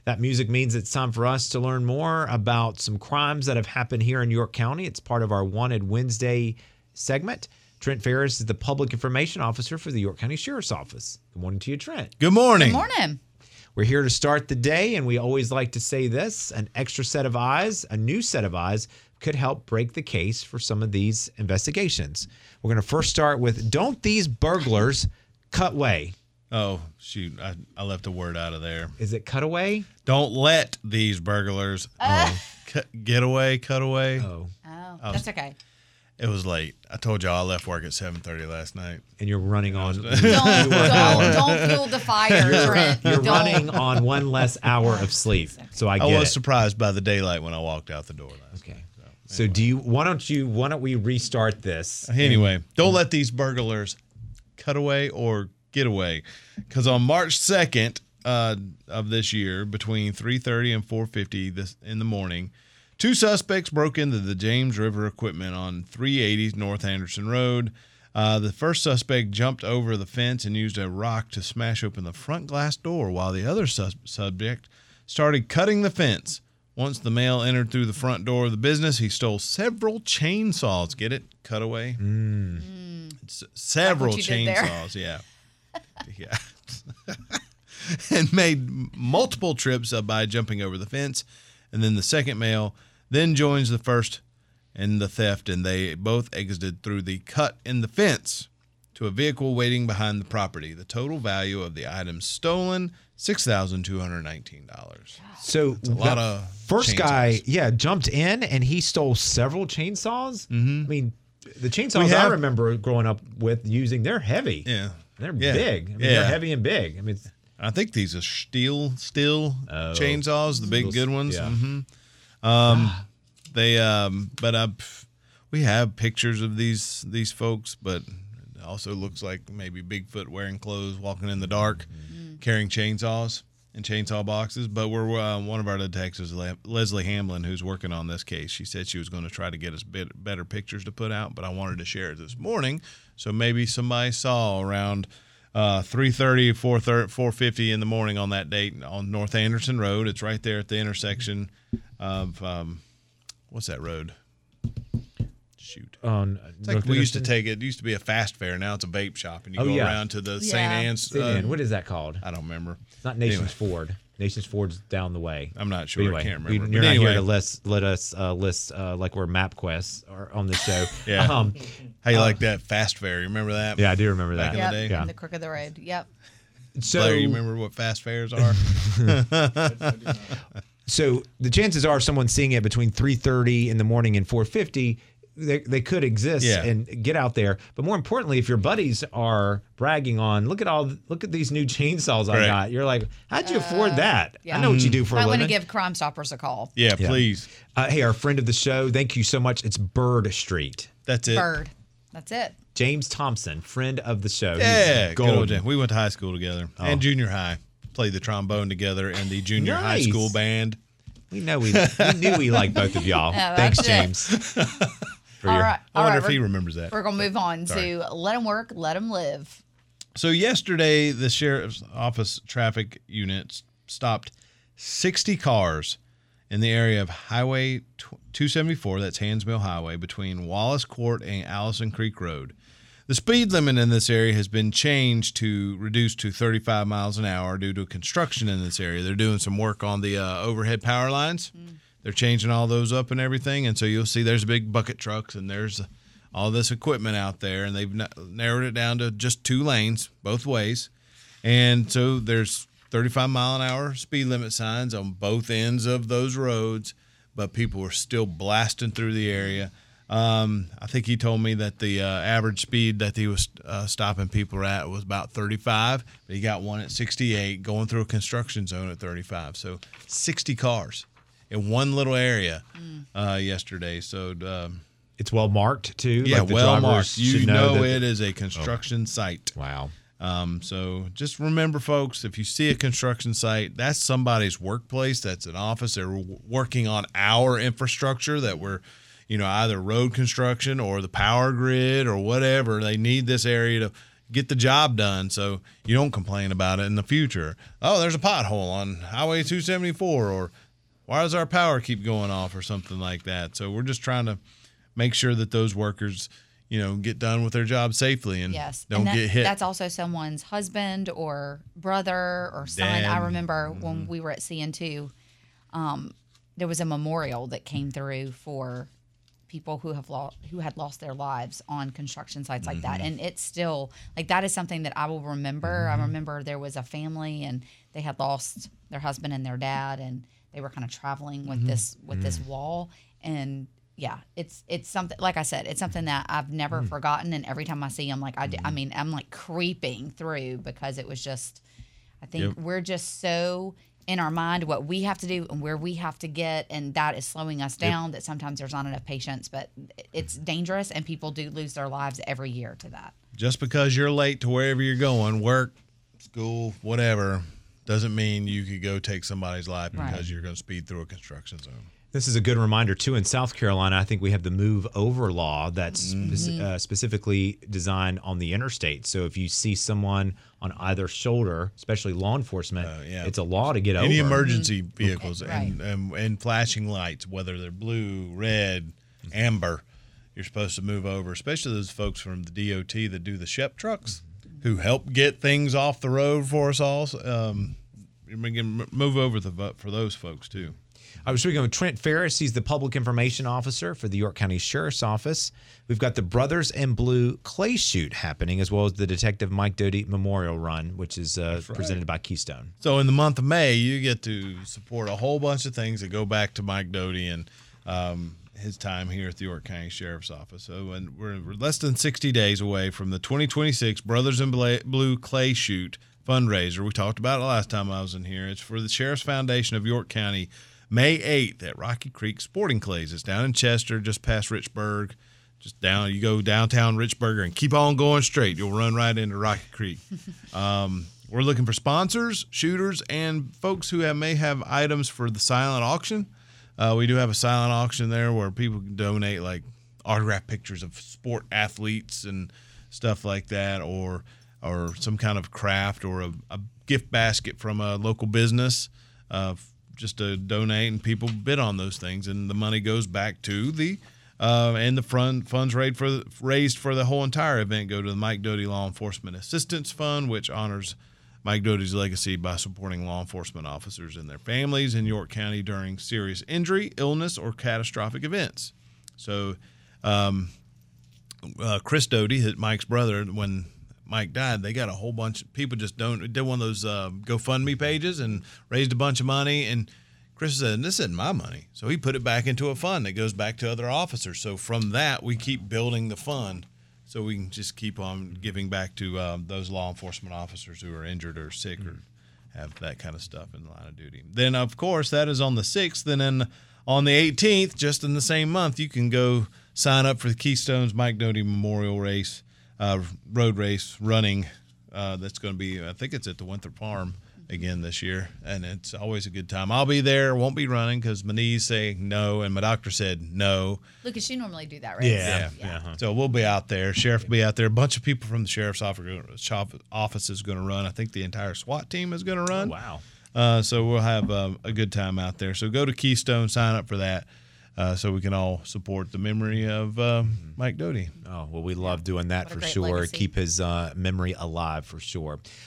That music means it's time for us to learn more about some crimes that have happened here in York County. It's part of our Wanted Wednesday segment. Trent Ferris is the Public Information Officer for the York County Sheriff's Office. Good morning to you, Trent. Good morning. Good morning. We're here to start the day, and we always like to say this: an extra set of eyes, a new set of eyes, could help break the case for some of these investigations. We're going to first start with, don't these burglars cut away? Oh, shoot. I left a word out of there. Is it cut away? Don't let these burglars get away, cut away. Oh. That's okay. It was late. I told y'all I left work at 7:30 last night. And you're running on... Don't fuel the fire, Trent. You're Don't. running on one less hour of sleep. So I get I was it. surprised by the daylight when I walked out the door last night. Okay. So why don't we restart this? Anyway, don't let these burglars cut away or get away. Because on March 2nd of this year, between 3:30 and 4:50 in the morning, two suspects broke into the James River Equipment on 380 North Anderson Road. The first suspect jumped over the fence and used a rock to smash open the front glass door, while the other subject started cutting the fence. Once the male entered through the front door of the business, he stole several chainsaws. Get it? Cut away? Several Like what you did there. chainsaws, yeah. Yeah. And made multiple trips by jumping over the fence. And then the second male then joins the first in the theft, and they both exited through the cut in the fence to a vehicle waiting behind the property. The total value of the items stolen, $6,219. So a lot of first chainsaws. guy, jumped in and he stole several chainsaws. Mm-hmm. I mean, the chainsaws I remember growing up with using, they're heavy. Yeah. They're big. I mean, they're heavy and big. I mean, I think these are steel chainsaws, the big good ones. Yeah. Mm-hmm. We have pictures of these folks, but it also looks like maybe Bigfoot wearing clothes, walking in the dark, carrying chainsaws and chainsaw boxes. But we're one of our detectives, Leslie Hamlin, who's working on this case. She said she was going to try to get us better pictures to put out, but I wanted to share it this morning, so maybe somebody saw around 3:30, 4:50 in the morning on that date on North Anderson Road. It's right there at the intersection of what's that road? Shoot. It's like we used to take it. It used to be a fast fair. Now it's a vape shop, and you go around to the St. Ann's. What is that called? I don't remember. It's not Nations Ford. Nations Ford's down the way. I'm not sure. Anyway, I can't remember. You're not here to let us list like we're MapQuest or on the show. Yeah. How you like that fast fair? You remember that? Yeah, I do remember that. Back in the day? Yeah, in the crook of the road. Yep. So Blair, you remember what fast fairs are? So the chances are someone seeing it between 3:30 in the morning and 4:50, they could exist and get out there. But more importantly, if your buddies are bragging on, look at these new chainsaws I got. You're like, how'd you afford that? Yeah. I know what you do for a Might living. want to give Crime Stoppers a call. Yeah, please. Hey, our friend of the show, thank you so much. It's Bird Street. That's it. Bird. That's it. James Thompson, friend of the show. Yeah, He's good old golden. James. We went to high school together and junior high. Played the trombone together in the junior high Nice. school band. We knew we liked both of y'all. Yeah, Thanks, that's James. All right. I wonder if he remembers that. We're going to move on to Let 'em Work, Let 'em Live. So yesterday, the Sheriff's Office traffic unit stopped 60 cars in the area of Highway 274, that's Hands Mill Highway, between Wallace Court and Allison Creek Road. The speed limit in this area has been reduced to 35 miles an hour due to construction in this area. They're doing some work on the overhead power lines. They're changing all those up and everything, and so you'll see there's big bucket trucks and there's all this equipment out there, and they've narrowed it down to just 2 lanes both ways. And so there's 35 mile an hour speed limit signs on both ends of those roads, but people were still blasting through the area. I think he told me that the average speed that he was stopping people at was about 35, but he got one at 68 going through a construction zone at 35. So 60 cars in one little area yesterday. So It's well marked too. yeah, like the well drivers marked. You should know that it is a construction site. Wow. So just remember, folks, if you see a construction site, that's somebody's workplace. That's an office. They're working on our infrastructure that we're, either road construction or the power grid or whatever. They need this area to get the job done so you don't complain about it in the future. Oh, there's a pothole on Highway 274, or why does our power keep going off, or something like that. So we're just trying to make sure that those workers, get done with their job safely and don't get hit. That's also someone's husband or brother or son. Dad. I remember when we were at CN2, there was a memorial that came through for people who had lost their lives on construction sites like that. And it's still that is something that I will remember. I remember there was a family and they had lost their husband and their dad, and they were kind of traveling with this wall. And yeah, it's something, like I said, it's something that I've never forgotten. And every time I see them, I'm like creeping through, because it was just, I think we're just so in our mind what we have to do and where we have to get, and that is slowing us down, that sometimes there's not enough patience, but it's dangerous, and people do lose their lives every year to that. Just because you're late to wherever you're going, work, school, whatever, doesn't mean you could go take somebody's life because you're going to speed through a construction zone. This is a good reminder, too. In South Carolina, I think we have the move over law that's specifically designed on the interstate. So if you see someone on either shoulder, especially law enforcement, it's a law to get over. Any emergency vehicles and flashing lights, whether they're blue, red, amber, you're supposed to move over, especially those folks from the DOT that do the SHEP trucks who help get things off the road for us all. Move over for those folks, too. I was speaking with Trent Ferris. He's the public information officer for the York County Sheriff's Office. We've got the Brothers in Blue clay shoot happening, as well as the Detective Mike Doty Memorial Run, which is presented by Keystone. So in the month of May, you get to support a whole bunch of things that go back to Mike Doty and his time here at the York County Sheriff's Office. So and we're less than 60 days away from the 2026 Brothers in Blue clay shoot fundraiser. We talked about it last time I was in here. It's for the Sheriff's Foundation of York County, May 8th at Rocky Creek Sporting Clays. It's down in Chester, just past Richburg. You go downtown Richburg and keep on going straight. You'll run right into Rocky Creek. We're looking for sponsors, shooters, and folks who may have items for the silent auction. We do have a silent auction there where people can donate like autographed pictures of sport athletes and stuff like that, or some kind of craft, or a gift basket from a local business, just to donate, and people bid on those things, and the money goes back to the and the funds raised for the whole entire event go to the Mike Doty Law Enforcement Assistance Fund, which honors Mike Doty's legacy by supporting law enforcement officers and their families in York County during serious injury, illness, or catastrophic events. So Chris Doty, Mike's brother, when Mike died, they got a whole bunch of people did one of those GoFundMe pages and raised a bunch of money. And Chris said, "This isn't my money," so he put it back into a fund that goes back to other officers. So from that, we keep building the fund, so we can just keep on giving back to those law enforcement officers who are injured or sick or have that kind of stuff in the line of duty. Then, of course, that is on the 6th, and then on the 18th, just in the same month, you can go sign up for the Keystone's Mike Doty Memorial Race. Road race running that's going to be, I think it's at the Winthrop Farm again this year, and it's always a good time. I'll be there, won't be running because my knees say no, and my doctor said no. Lucas, you normally do that, right? Yeah. So we'll be out there. Sheriff will be out there. A bunch of people from the Sheriff's office is going to run. I think the entire SWAT team is going to run. Oh, wow. So we'll have a good time out there. So go to Keystone, sign up for that. So we can all support the memory of Mike Doty. Oh, well, we love doing that for sure. Legacy. Keep his memory alive for sure.